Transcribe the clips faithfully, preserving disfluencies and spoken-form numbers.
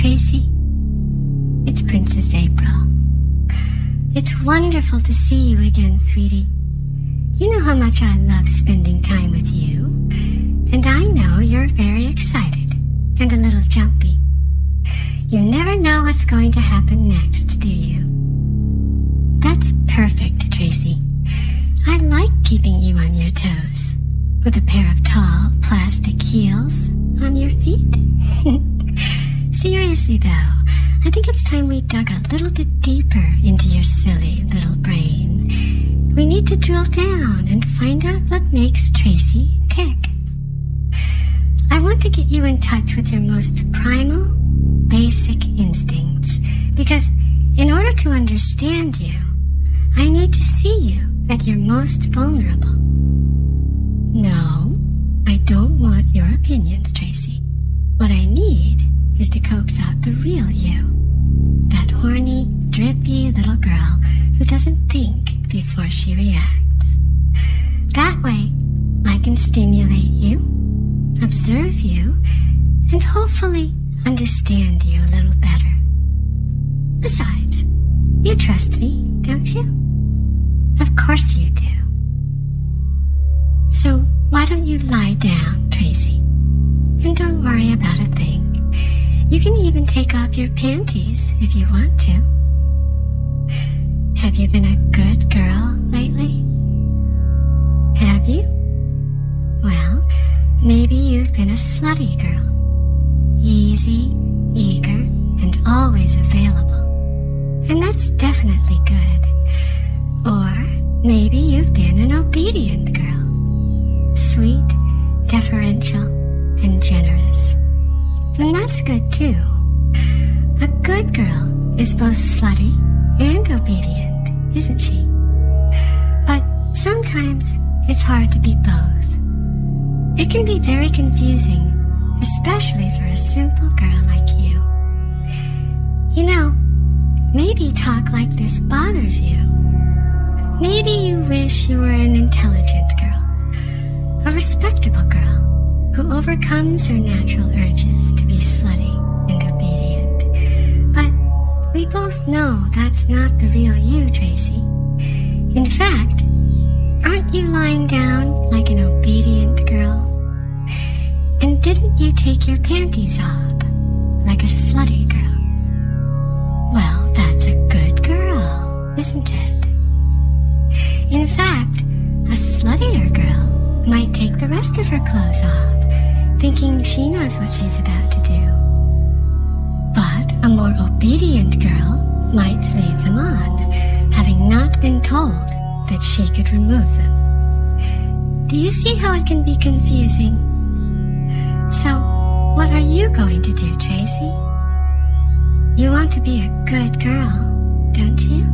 Tracy. It's Princess April. It's wonderful to see you again, sweetie. You know how much I love spending time with you, and I know you're very excited and a little jumpy. You never know what's going to happen next, do you? That's perfect, Tracy. I like keeping you on your toes with a pair of tall plastic heels on your feet. Seriously, though, I think it's time we dug a little bit deeper into your silly little brain. We need to drill down and find out what makes Tracy tick. I want to get you in touch with your most primal, basic instincts, because in order to understand you, I need to see you at your most vulnerable. No, I don't want your opinions, Tracy. What I need is to coax out the real you. That horny, drippy little girl who doesn't think before she reacts. That way, I can stimulate you, observe you, and hopefully understand you a little better. Besides, you trust me, don't you? Of course you do. So why don't you lie down, Tracy? And don't worry about a thing. You can even take off your panties if you want to. Have you been a good girl lately? Have you? Well, maybe you've been a slutty girl. Easy, eager, and always available. And that's definitely good. Or maybe you've been an obedient girl. Sweet, deferential, and generous. And that's good too. A good girl is both slutty and obedient, isn't she? But sometimes it's hard to be both. It can be very confusing, especially for a simple girl like you. You know, maybe talk like this bothers you. Maybe you wish you were an intelligent girl, a respectable girl who overcomes her natural urges to be slutty and obedient. But we both know that's not the real you, Tracy. In fact, aren't you lying down like an obedient girl? And didn't you take your panties off like a slutty girl? Well, that's a good girl, isn't it? In fact, a sluttier girl might take the rest of her clothes off, thinking she knows what she's about to do. But a more obedient girl might leave them on, having not been told that she could remove them. Do you see how it can be confusing? So, what are you going to do, Tracy? You want to be a good girl, don't you?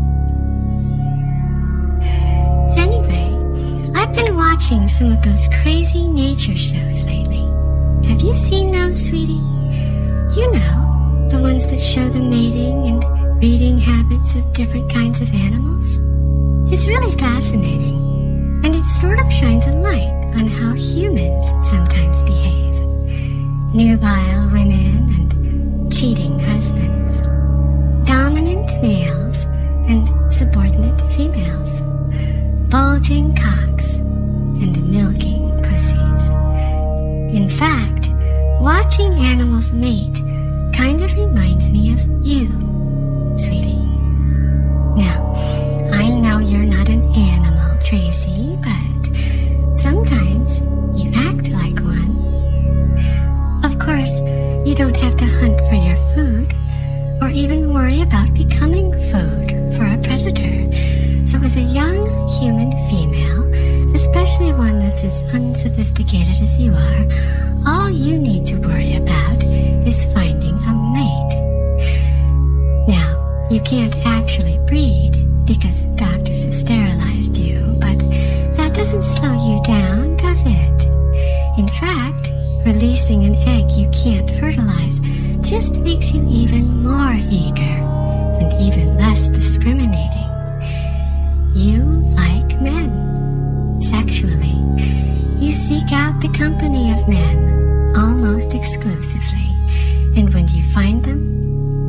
Anyway, I've been watching some of those crazy nature shows lately. Have you seen those, sweetie? You know, the ones that show the mating and breeding habits of different kinds of animals. It's really fascinating, and it sort of shines a light on how humans sometimes behave. Nubile women and cheating husbands. Dominant males and subordinate females. Bulging cocks and milking pussies. In fact, watching animals mate kind of reminds me of you, sweetie. Now, I know you're not an animal, Tracy, but sometimes you act like one. Of course, you don't have to hunt for your food, or even worry about becoming food for a predator. So as a young human female, especially one that's as unsophisticated as you are, all you need to worry about is finding a mate. Now, you can't actually breed because doctors have sterilized you, but that doesn't slow you down, does it? In fact, releasing an egg you can't fertilize just makes you even more eager and even less discriminating. You like men. Sexually, you seek out the company of men almost exclusively, and when you find them,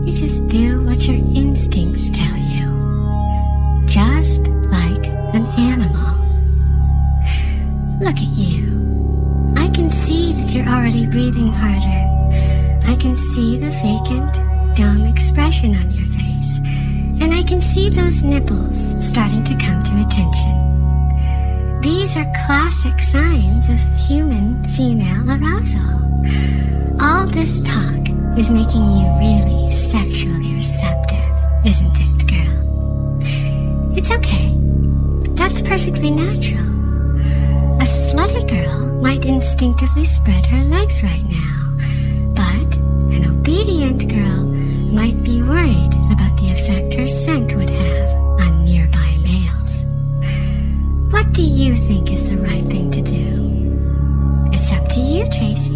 you just do what your instincts tell you, just like an animal. Look at you. I can see that you're already breathing harder. I can see the vacant, dumb expression on your face, and I can see those nipples starting to come to attention. These are classic signs of human female arousal. All this talk is making you really sexually receptive, isn't it, girl? It's okay. That's perfectly natural. A slutty girl might instinctively spread her legs right now, but an obedient girl might be worried about the effect her scent would have on nearby males. What do you think is the right thing to do? It's up to you, Tracy.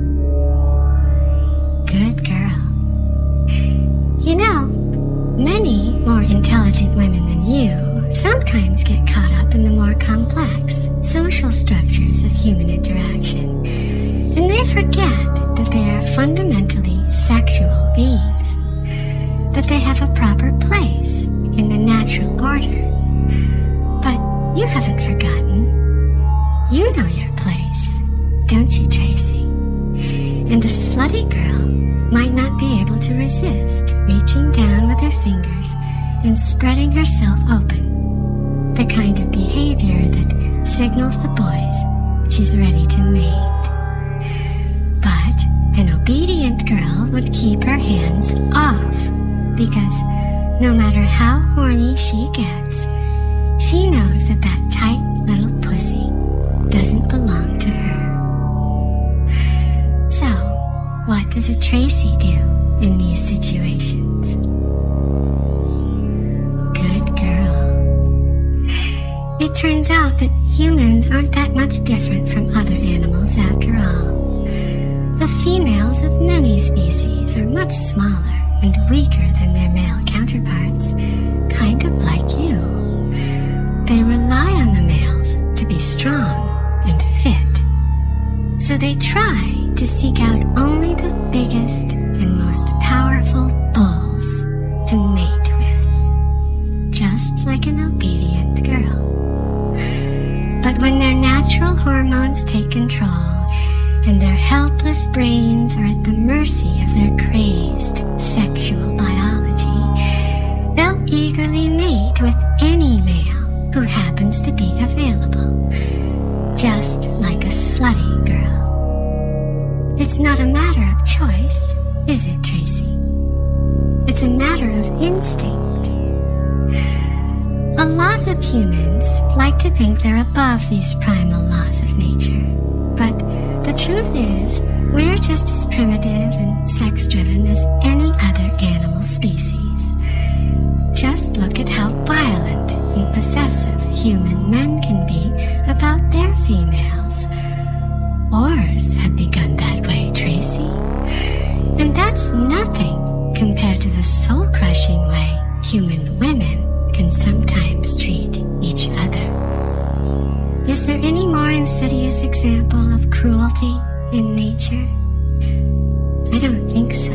Good girl. You know, many more intelligent women than you sometimes get caught up in the more complex social structures of human interaction, and they forget that they are fundamentally sexual beings, that they have a proper place in the natural order. But you haven't forgotten. You know your place, don't you, Tracy? And a slutty girl might not be able to resist reaching down with her fingers and spreading herself open, the kind of behavior that signals the boys she's ready to mate. But an obedient girl would keep her hands off, because no matter how horny she gets, she knows that that tight little pussy doesn't belong to her. So, what does a Tracy do in these situations? Good girl. It turns out that humans aren't that much different from other animals after all. The females of many species are much smaller and weaker than their male counterparts, kind of like you. They rely on the males to be strong and fit, so they try to seek out only the biggest and most powerful bulls to mate with, just like an obedient girl. But when their natural hormones take control and their helpless brains are at the mercy of their crazed sexual biology, they'll eagerly mate with any male who happens to be available, just like a slutty girl. It's not a matter of choice, is it, Tracy? It's a matter of instinct. A lot of humans like to think they're above these primal laws of nature, but the truth is, we're just as primitive and sex-driven as any other animal species. Just look at how violent and possessive human men can be about their females. Wars have begun that way, Tracy. And that's nothing compared to the soul-crushing way human women can sometimes treat each other. Is there any more insidious example of cruelty in nature? I don't think so.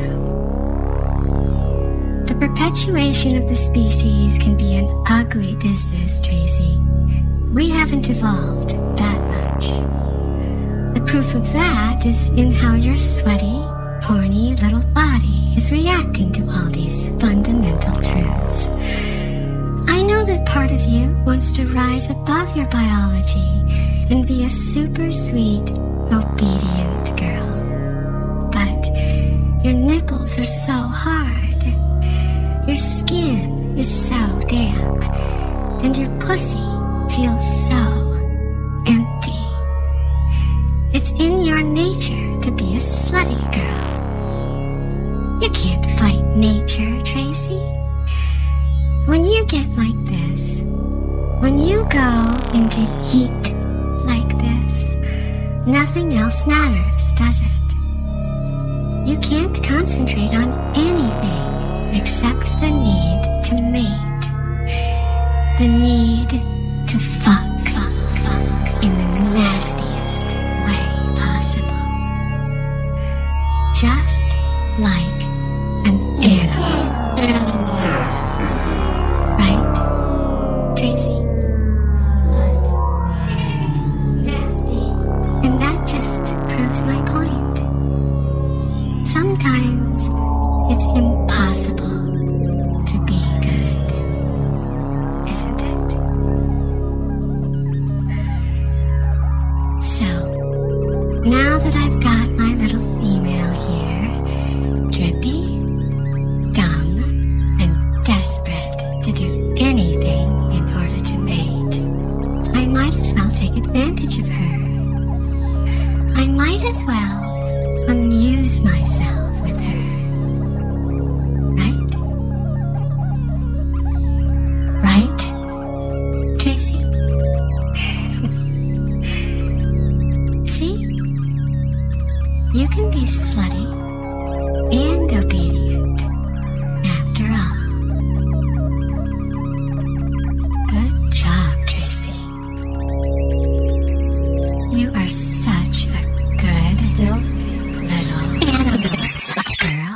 The perpetuation of the species can be an ugly business, Tracy. We haven't evolved that much. The proof of that is in how your sweaty, horny little body is reacting to all these fundamental truths. I know that part of you wants to rise above your biology and be a super sweet, obedient girl. But your nipples are so hard, your skin is so damp, and your pussy feels so empty. It's in your nature to be a slutty girl. You can't fight nature, Tracy. When you get like this, when you go into heat like this, nothing else matters, does it? You can't concentrate on anything except the need to mate, the need to fuck, fuck, fuck in the nastiest way possible, just like an animal. desperate to do anything in order to mate. I might as well take advantage of her. I might as well amuse myself with her. Right? Right, Tracy? See? You can be slutty and obedient after all. Good job, Tracy. You are such a good little slut girl.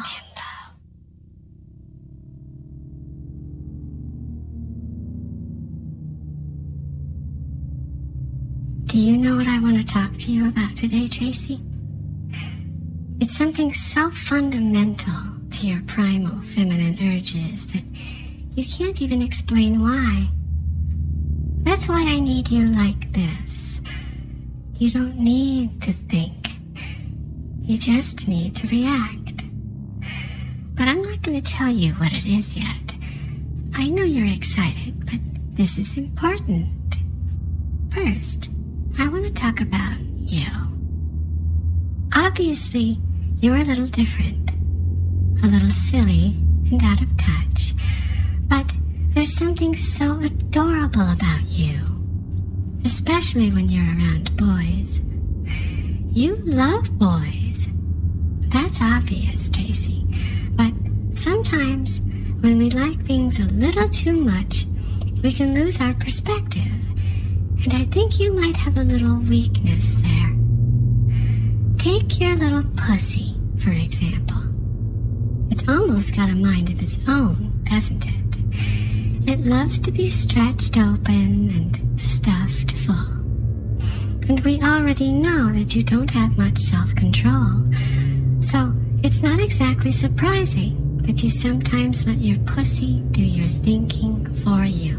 Do you know what I want to talk to you about today, Tracy? It's something so fundamental to your primal feminine urges that you can't even explain why. That's why I need you like this. You don't need to think. You just need to react. But I'm not going to tell you what it is yet. I know you're excited, but this is important. First, I want to talk about you. Obviously, you're a little different, a little silly and out of touch, but there's something so adorable about you, especially when you're around boys. You love boys. That's obvious, Tracy, but sometimes when we like things a little too much, we can lose our perspective, and I think you might have a little weakness there. Take your little pussy, for example. It's almost got a mind of its own, doesn't it? It loves to be stretched open and stuffed full. And we already know that you don't have much self-control, so it's not exactly surprising that you sometimes let your pussy do your thinking for you.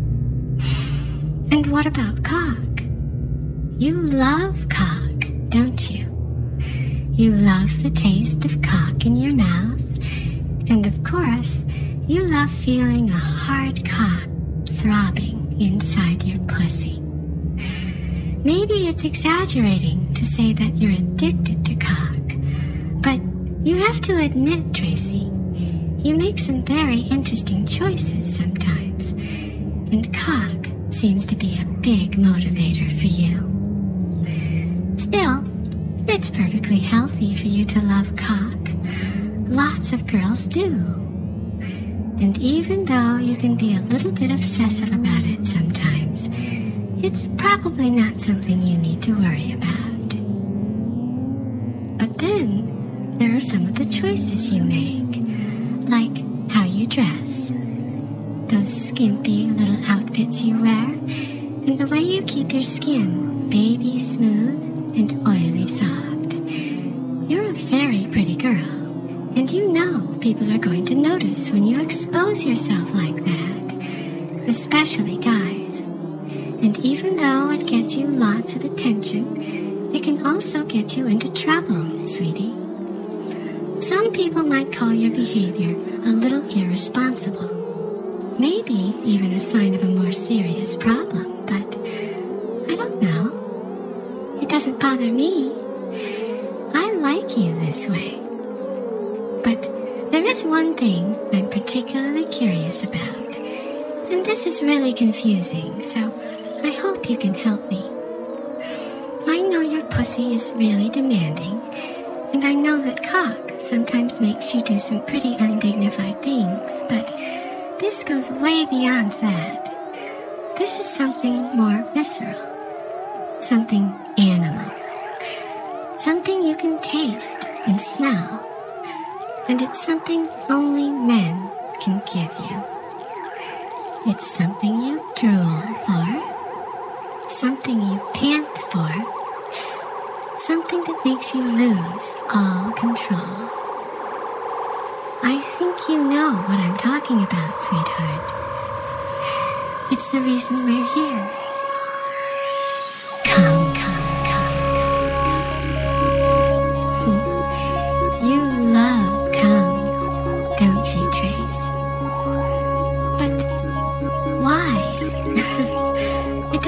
And what about cock? You love cock, don't you? You love the taste of cock in your mouth, and of course, you love feeling a hard cock throbbing inside your pussy. Maybe it's exaggerating to say that you're addicted to cock, but you have to admit, Tracy, you make some very interesting choices sometimes, and cock seems to be a big motivator for you. Still, it's perfectly healthy for you to love cock. Lots of girls do. And even though you can be a little bit obsessive about it sometimes, it's probably not something you need to worry about. But then, there are some of the choices you make, like how you dress, those skimpy little outfits you wear, and the way you keep your skin baby smooth and oily soft. You're a very pretty girl, and you know people are going to notice when you expose yourself like that, especially guys. And even though it gets you lots of attention, it can also get you into trouble, sweetie. Some people might call your behavior a little irresponsible, maybe even a sign of a more serious problem, but I don't know. It doesn't bother me. I like you this way. But there is one thing I'm particularly curious about, and this is really confusing, so I hope you can help me. I know your pussy is really demanding, and I know that cock sometimes makes you do some pretty undignified things, but this goes way beyond that. This is something more visceral, something animal, something you can taste and smell, and it's something only men can give you. It's something you drool for, something you pant for, something that makes you lose all control. I think you know what I'm talking about, sweetheart. It's the reason we're here. Come, come, come. You love come, don't you, Trace?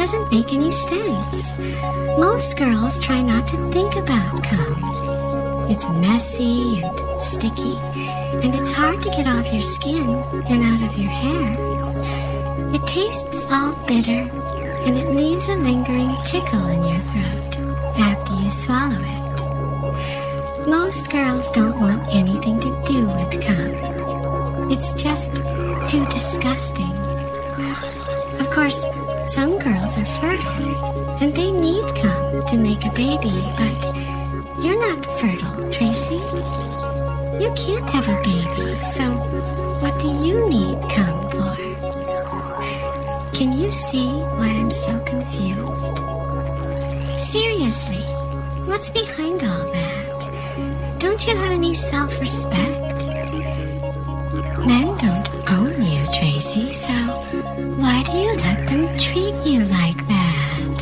doesn't make any sense. Most girls try not to think about cum. It's messy and sticky, and it's hard to get off your skin and out of your hair. It tastes all bitter, and it leaves a lingering tickle in your throat after you swallow it. Most girls don't want anything to do with cum. It's just too disgusting. Of course, some girls are fertile, and they need cum to make a baby, but you're not fertile, Tracy. You can't have a baby, so what do you need cum for? Can you see why I'm so confused? Seriously, what's behind all that? Don't you have any self-respect? Men don't own you, Tracy, so why do you let them treat you like that?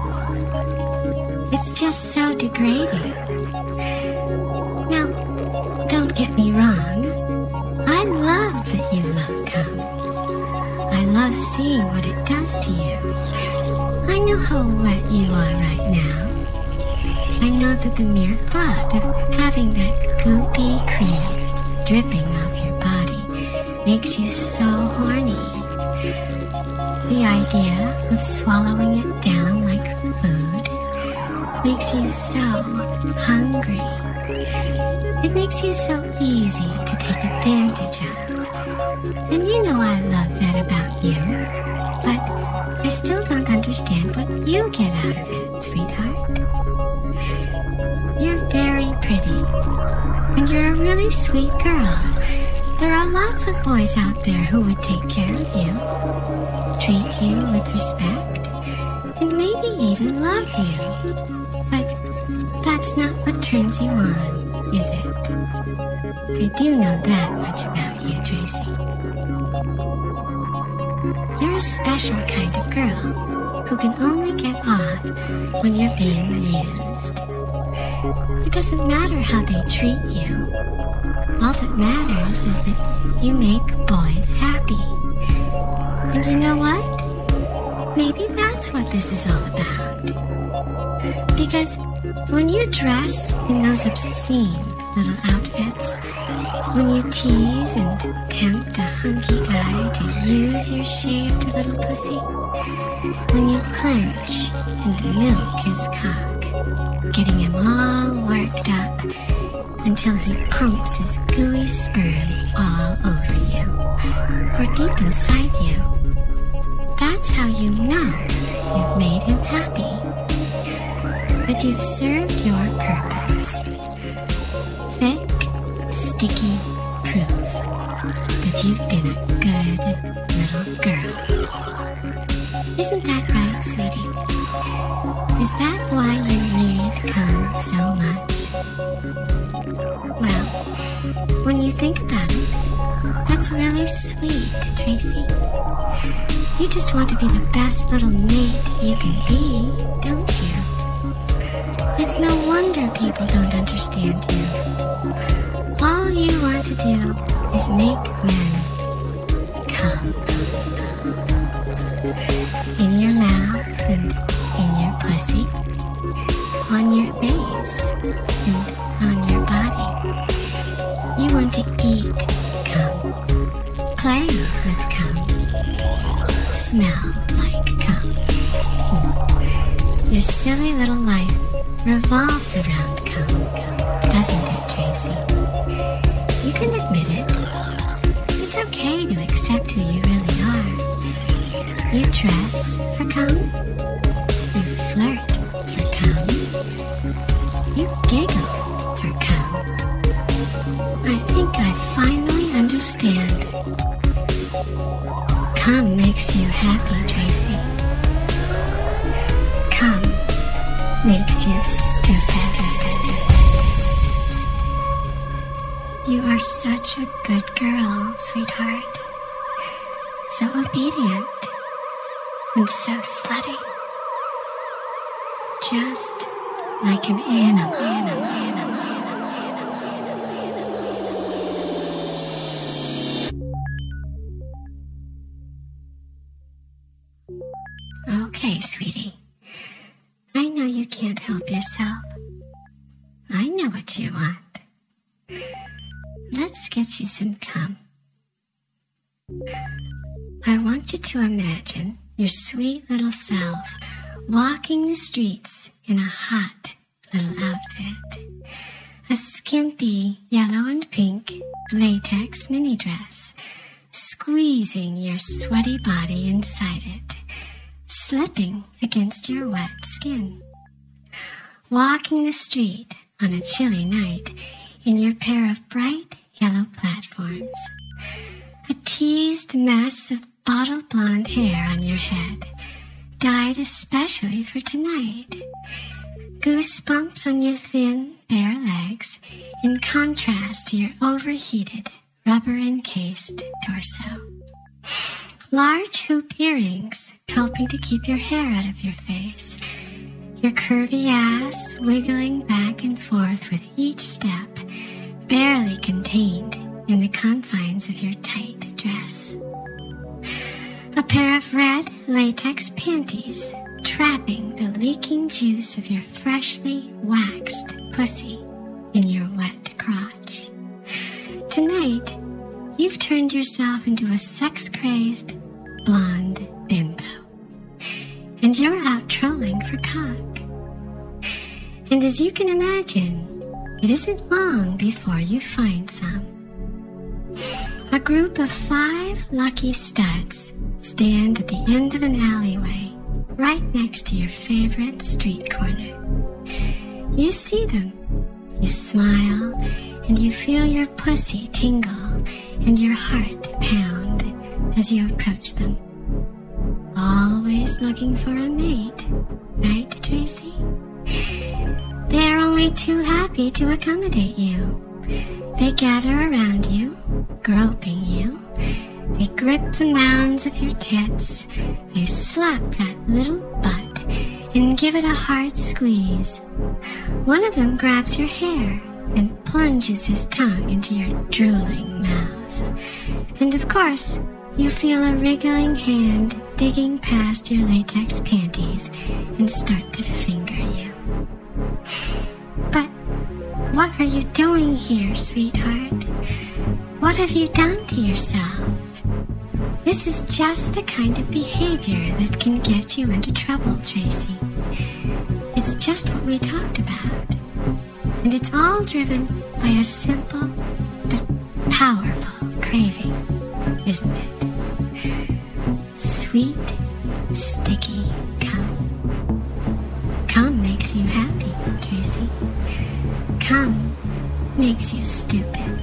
It's just so degrading. Now, don't get me wrong. I love that you love cum. I love seeing what it does to you. I know how wet you are right now. I know that the mere thought of having that goopy cream dripping off your body makes you so horny. The idea of swallowing it down like food makes you so hungry. It makes you so easy to take advantage of. And you know I love that about you, but I still don't understand what you get out of it, sweetheart. You're very pretty, and you're a really sweet girl. There are lots of boys out there who would take care of you, treat you with respect, and maybe even love you. But that's not what turns you on, is it? I do know that much about you, Tracy. You're a special kind of girl who can only get off when you're being used. It doesn't matter how they treat you. All that matters is that you make boys happy. And you know what? Maybe that's what this is all about. Because when you dress in those obscene little outfits, when you tease and tempt a hunky guy to use your shaved little pussy, when you clench and milk his cock, getting him all worked up until he pumps his gooey sperm all over you, or deep inside you, that's how you know you've made him happy, that you've served your purpose. Thick, sticky proof that you've been a good little girl. Isn't that right, sweetie? Is that why you need cum so much? Well, when you think about it, that's really sweet, Tracy. You just want to be the best little mate you can be, don't you? It's no wonder people don't understand you. All you want to do is make men come. In your mouth and in your pussy, on your face and on your body. You want to eat cum, play with cum, smell like cum. Your silly little life revolves around cum, doesn't it, Tracy? You can admit it. It's okay to accept who you really are. You dress for cum. You flirt for cum. You giggle for cum. I think I finally understand. Cum makes you happy, Tracy. Cum makes you stupid. You are such a good girl, sweetheart. So obedient and so slutty. Just like an animal. animal, animal, animal. Okay. Okay, sweetie. I know you can't help yourself. I know what you want. Let's get you some cum. I want you to imagine your sweet little self walking the streets in a hot little outfit. A skimpy yellow and pink latex mini dress, squeezing your sweaty body inside it, slipping against your wet skin. Walking the street on a chilly night in your pair of bright yellow platforms. A teased mess of bottle blonde hair on your head, dyed especially for tonight. Goosebumps on your thin, bare legs in contrast to your overheated, rubber-encased torso. Large hoop earrings helping to keep your hair out of your face. Your curvy ass wiggling back and forth with each step, barely contained in the confines of your tight dress. A pair of red latex panties trapping the leaking juice of your freshly waxed pussy in your wet crotch. Tonight, you've turned yourself into a sex-crazed blonde bimbo, and you're out trolling for cock. And as you can imagine, it isn't long before you find some. A group of five lucky studs stand at the end of an alleyway right next to your favorite street corner. You see them, you smile, and you feel your pussy tingle and your heart pound as you approach them. Always looking for a mate, right, Tracy? They are only too happy to accommodate you. They gather around you, groping you. They grip the mounds of your tits. They slap that little butt and give it a hard squeeze. One of them grabs your hair and plunges his tongue into your drooling mouth. And of course, you feel a wriggling hand digging past your latex panties and start to finger you. But what are you doing here, sweetheart? What have you done to yourself? This is just the kind of behavior that can get you into trouble, Tracy. It's just what we talked about. And it's all driven by a simple but powerful craving, isn't it? Sweet, sticky cum. Cum makes you happy, Tracy. Cum makes you stupid.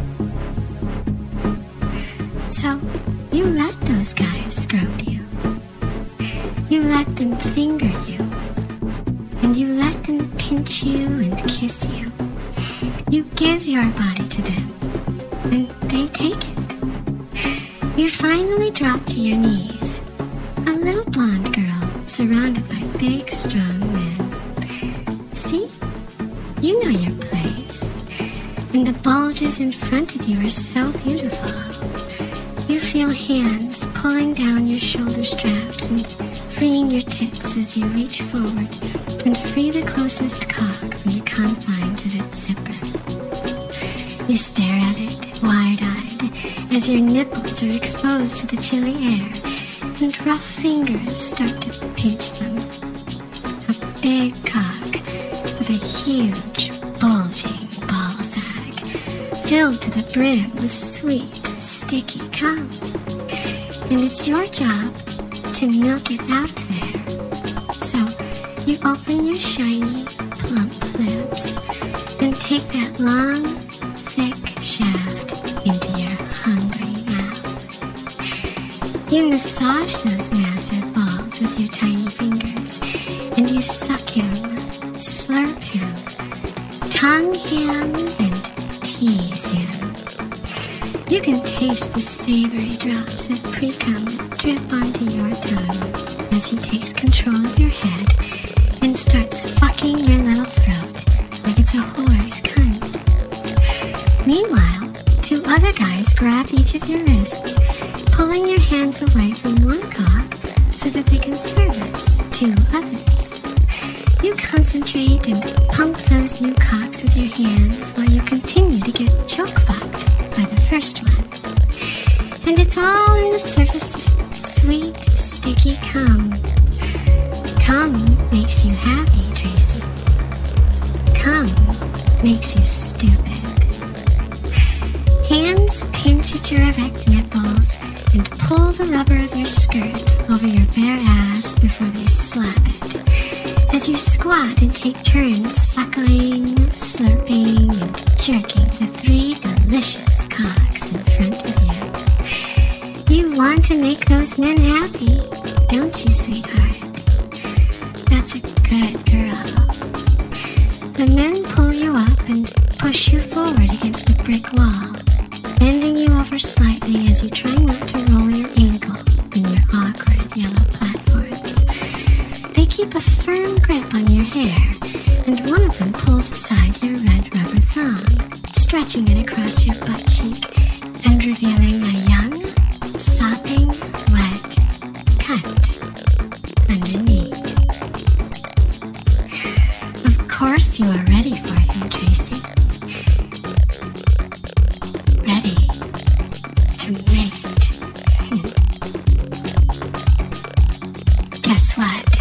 So, you let those guys grope you. You let them finger you. And you let them pinch you and kiss you. You give your body to them. And they take it. You finally drop to your knees. A little blonde girl surrounded by big, strong men. See? You know your place. And the bulges in front of you are so beautiful. You feel hands pulling down your shoulder straps and freeing your tits as you reach forward and free the closest cock from the confines of its zipper. You stare at it, wide-eyed, as your nipples are exposed to the chilly air, and rough fingers start to pinch them. A big cock with a huge, bulging ball sack, filled to the brim with sweet, sticky cum. And it's your job to milk it out of there. So you open your shiny, plump lips and take that long, thick shaft into your hungry mouth. You massage those massive balls with your tiny fingers, and you suck him, slurp him, tongue him, and tease him. You can taste the savory drops of pre-cum that drip onto your tongue as he takes control of your head and starts fucking your little throat like it's a whore's cunt. Meanwhile, two other guys grab each of your wrists, pulling your hands away from one cock so that they can service two others. You concentrate and pump those new cocks with your hands while you continue to get choke-fucked by the first one. And it's all in the surface of sweet, sticky cum. Cum makes you happy, Tracy. Cum makes you stupid. Hands pinch at your erect nipples and pull the rubber of your skirt over your bare ass before they slap it, as you squat and take turns suckling, slurping, and jerking the three delicious cocks in front of you. You want to make those men happy, don't you, sweetheart? That's a good girl. The men pull you up and push you forward against a brick wall, bending you over slightly as you try not to roll your ankle in your awkward yellow platforms. They keep a firm grip on your hair, and one of them pulls aside your red rubber thong, stretching it across your butt cheek and revealing a young, sopping, wet cunt underneath. Of course you are ready for him, Tracy. Ready to mate. Guess what?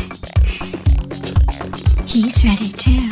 He's ready too.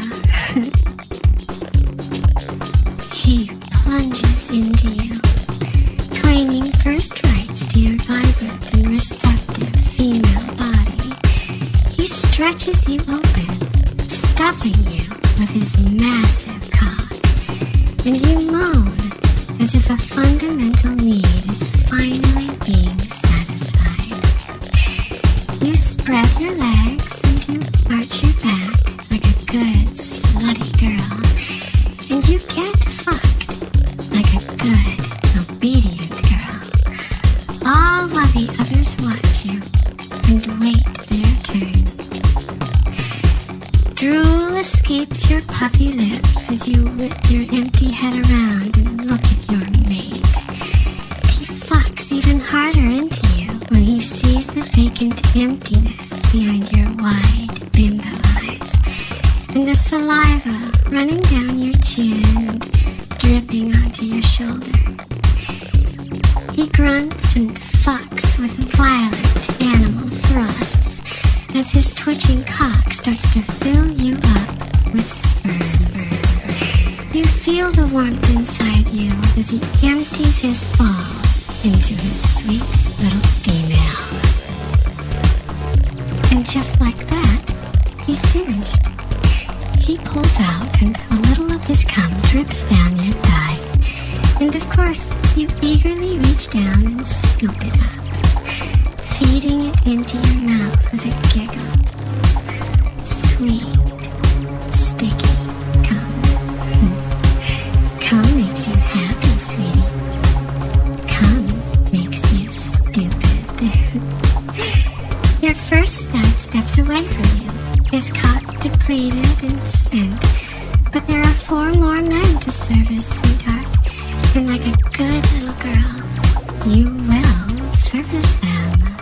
He plunges into you, claiming first rights to your vibrant and receptive female body. He stretches you open, stuffing you with his massive cock, and you moan as if a fundamental need is finally being satisfied. You spread your legs and you arch your back like a good slutty girl, and you get fucked like a good, obedient girl, all while the others watch you and wait their turn. Drool escapes your puffy lips as you whip your empty head around and look at your mate. He fucks even harder into you when he sees the vacant emptiness behind your wide bimbo eyes, and the saliva running down your chin and dripping onto your shoulder. He grunts and fucks with violent animal thrusts as his twitching cock starts to fill you up with sperm. You feel the warmth inside you as he empties his balls into his sweet little female. And just like that, he's finished. He pulls out and a little of his cum drips down your thigh. And of course, you eagerly reach down and scoop it up, feeding it into your mouth with a giggle. Sweet, sticky cum. Cum makes you happy, sweetie. Cum makes you stupid. Your first stud steps away from you, his cock depleted and spent, but there are four more men to service, sweetheart, and like a good little girl, you will service them.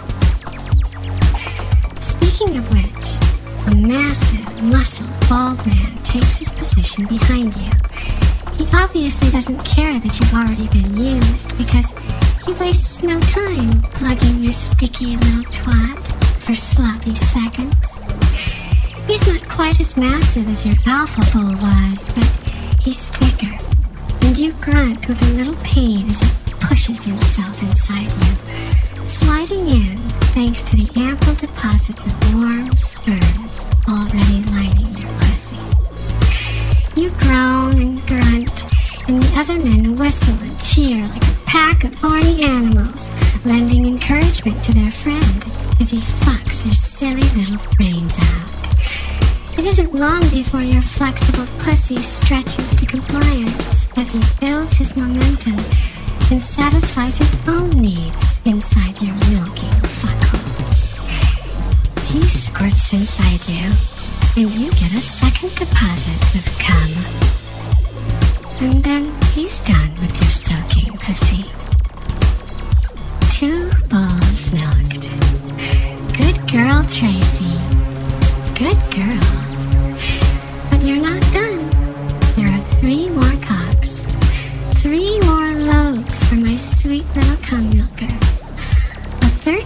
Speaking of which, a massive, muscled, bald man takes his position behind you. He obviously doesn't care that you've already been used, because he wastes no time plugging your sticky little twat for sloppy seconds. He's not quite as massive as your alpha bull was, but he's thicker, and you grunt with a little pain as he pushes himself inside you, sliding in thanks to the ample deposits of warm sperm already lining your pussy. You groan and grunt, and the other men whistle and cheer like a pack of horny animals, lending encouragement to their friend as he fucks your silly little brains out. It isn't long before your flexible pussy stretches to compliance as he builds his momentum and satisfies his own needs inside your milking fuckhole. He squirts inside you, and you get a second deposit of cum. And then he's done with your soaking pussy. Two balls milked. Good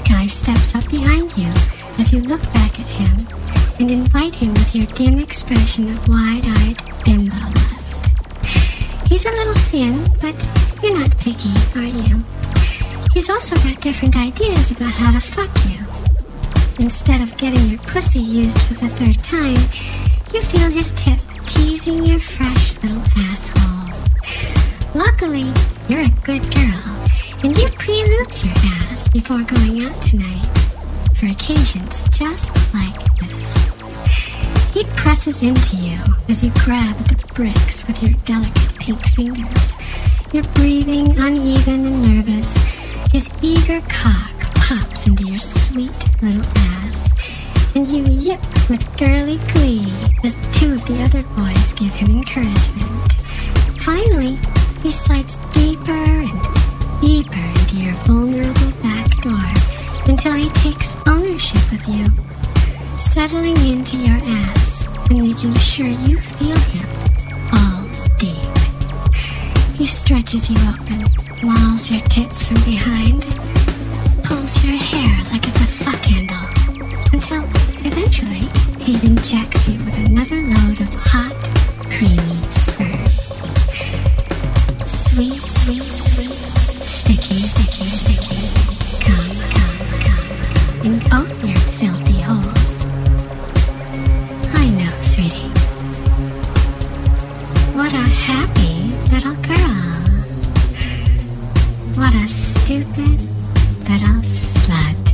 guy steps up behind you as you look back at him and invite him with your dim expression of wide-eyed bimbo lust. He's a little thin, but you're not picky, are you? He's also got different ideas about how to fuck you. Instead of getting your pussy used for the third time, you feel his tip teasing your fresh little asshole. Luckily, you're a good girl, and you pre-lubed your ass before going out tonight for occasions just like this. He presses into you as you grab at the bricks with your delicate pink fingers. You're breathing uneven and nervous. His eager cock pops into your sweet little ass, and you yip with girly glee as two of the other boys give him encouragement. Finally, he slides deeper and deeper into your vulnerable back door until he takes ownership of you, settling into your ass and making sure you feel him balls deep. He stretches you open, walls your tits from behind, pulls your hair like it's a fuck handle, until eventually he injects you with another load of hot, creamy sperm. Sweet, sweet, sweet, sticky, sticky, sticky, come, come, come, in both your filthy holes. I know, sweetie. What a happy little girl. What a stupid little slut.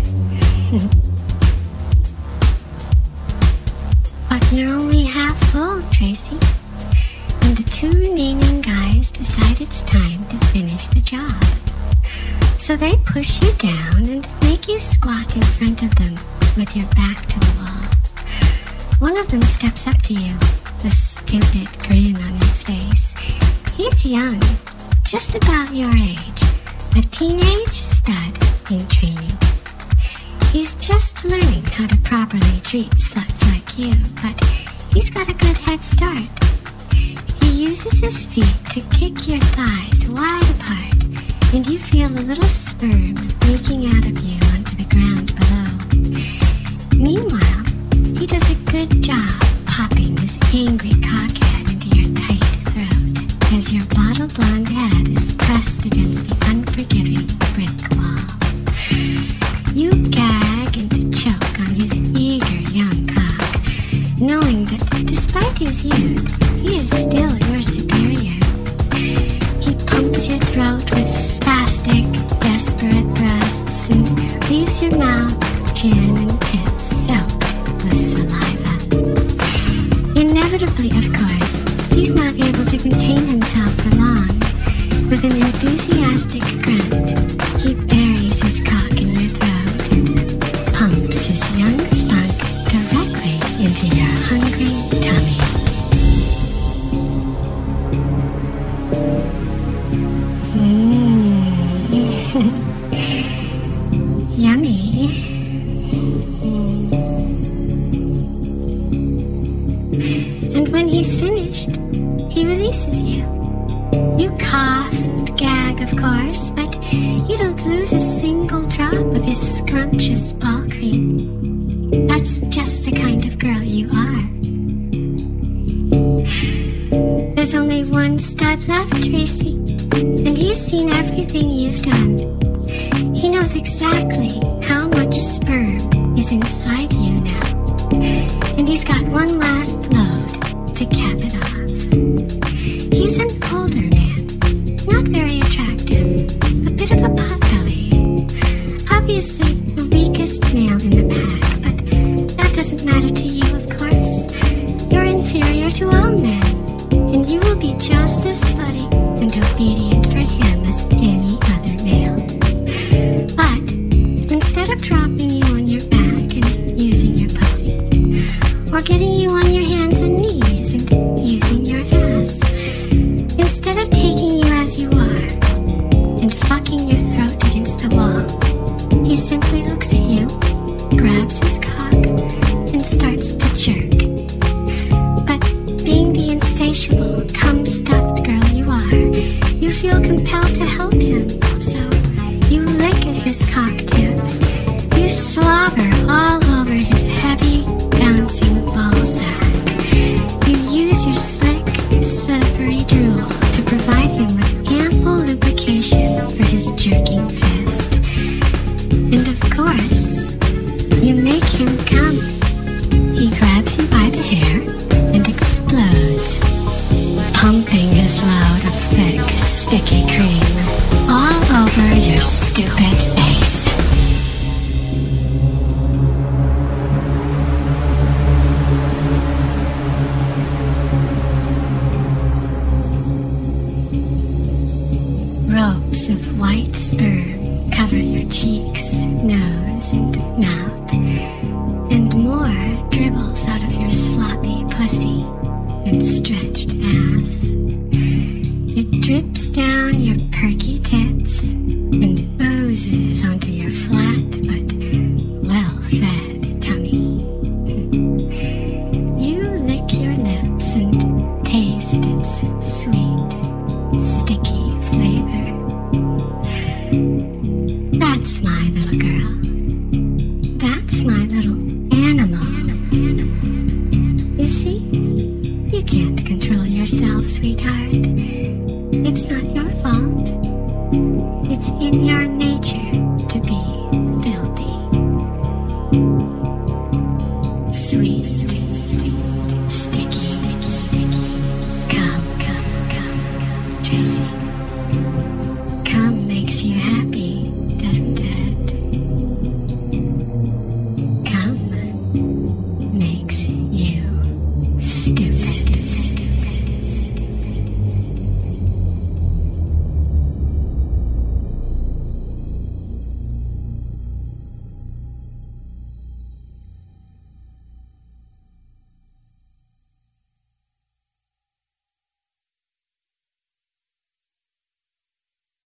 But you're only half full, Tracy. And the two remaining guys decide it's time to finish the job. So they push you down and make you squat in front of them with your back to the wall. One of them steps up to you, a stupid grin on his face. He's young, just about your age, a teenage stud in training. He's just learning how to properly treat sluts like you, but he's got a good head start. He uses his feet to kick your thighs wide apart, and you feel a little sperm leaking out of you onto the ground below. Meanwhile, he does a good job popping his angry cockhead into your tight throat as your bottle blonde head is pressed against the unforgiving brick wall. You gag and choke on his eager young cock, knowing that despite his youth, he is still your superior. He pumps your throat with spastic, desperate thrusts and leaves your mouth, chin, and tits soaked with saliva. Inevitably, of course, he's not able to contain himself for long. With an enthusiastic grunt, he buries his cock in your throat and pumps his young spunk directly into your hungry tummy. Yummy. And when he's finished, he releases you. You cough and gag, of course, but you don't lose a single drop of his scrumptious ball cream. That's just the kind of girl you are. There's only one stud left, Tracy, and he's seen everything you've done. He knows exactly how much sperm is inside you now, and he's got one last load to cap it off. He's an older man, not very attractive, a bit of a potbelly. Obviously the weakest male in the pack, but that doesn't matter to you, of course. You're inferior to all men, and you will be just as slutty and obedient for him as any other male. But instead of dropping you on your back and using your pussy, or getting you on your hands and knees and using your ass, instead of taking you as you are and fucking your throat against the wall, he simply looks at you, grabs his cock, and starts to jerk. But being the insatiable, cum-stuffed girl you are, you feel compelled to help him, so you lick at his cock tip Taurus.